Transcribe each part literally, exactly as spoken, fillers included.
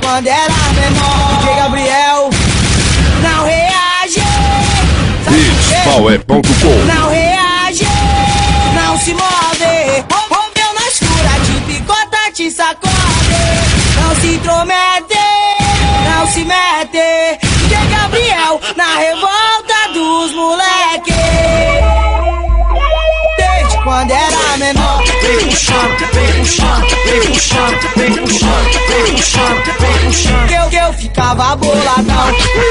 quando era menor. D J Gabriel não reage. hits power ponto com. Não reage, não se move. Moveu na escura, te picota, te sacode. Não se intromete, não se mete. D J Gabriel na revolta dos moleque. Desde quando era menor. Vem puxando, vem puxando, vem puxando, vem puxando, vem puxando, vem puxando. Que eu, que eu ficava boladão.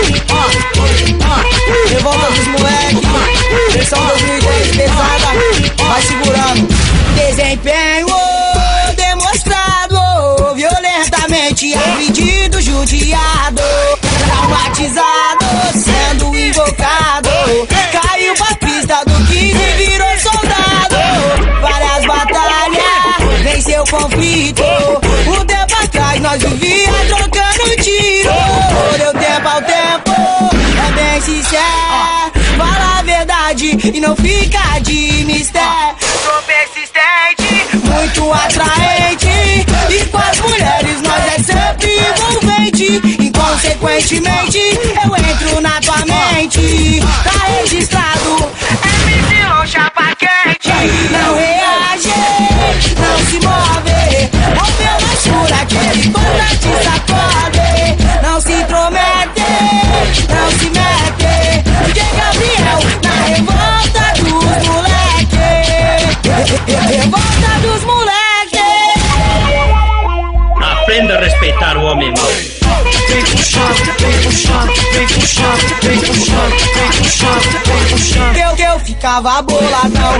Revolta dos moleque. Versão dois mil e dez pesada. Vai segurando. Desempenho demonstrado. Violentamente agredido, judiado. Traumatizado, sendo invocado. Caiu pra pista do quinze e virou soldado. Várias batalhas, venceu conflito. Um tempo atrás nós vivia trocando tiro. Deu tempo ao tempo, é bem sincero. Fala a verdade e não fica de mistério. Sou persistente, muito atraente. E com as mulheres nós é sempre envolvente. Inconsequentemente eu entro na tua mente. Tá registrado, M C Lon chapa quente. Não reage, não se move. Moveu na escura, aquele contra te sacode. Não se intromete, não se mete. D J Gabriel na revolta dos moleque. Revolta dos moleque. Aprenda a respeitar o homem mau. Vem puxando, vem puxando, vem puxando, vem puxando, vem puxando, vem puxando. Que eu, que eu ficava boladão.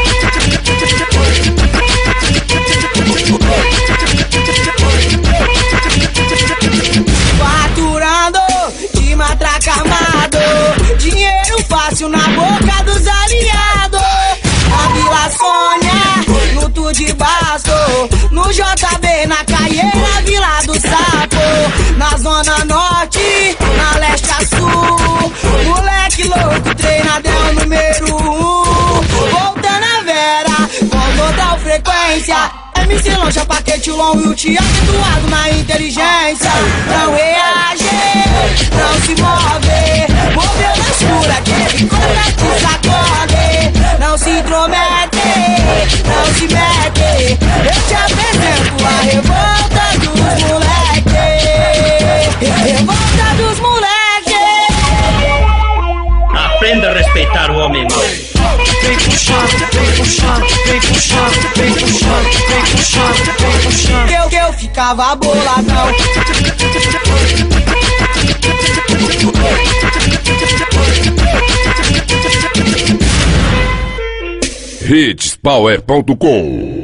Faturando de matraca armado. Dinheiro fácil na boca dos aliados. Na Vila Sônia, no Tu de Basto. No J B, na Caieira, Vila do Sapo. Na Zona Norte, na Leste a Sul. Moleque louco, treinador número um. Voltando a Vera, com total frequência. M C Lon, Chapaquete, o Lon e o Thiago atuado na inteligência. Não reage, não se move. Moveu na escura, aquele contra te sacode. Não se intromete, não se mete. Eu te apresento a revolta dos moleque. Revolta dos moleque. Aprenda a respeitar o homem mau. Vem puxando, vem puxando, vem puxando, vem puxando, vem puxando, vem puxando. Que eu, que eu ficava boladão. hits power ponto com.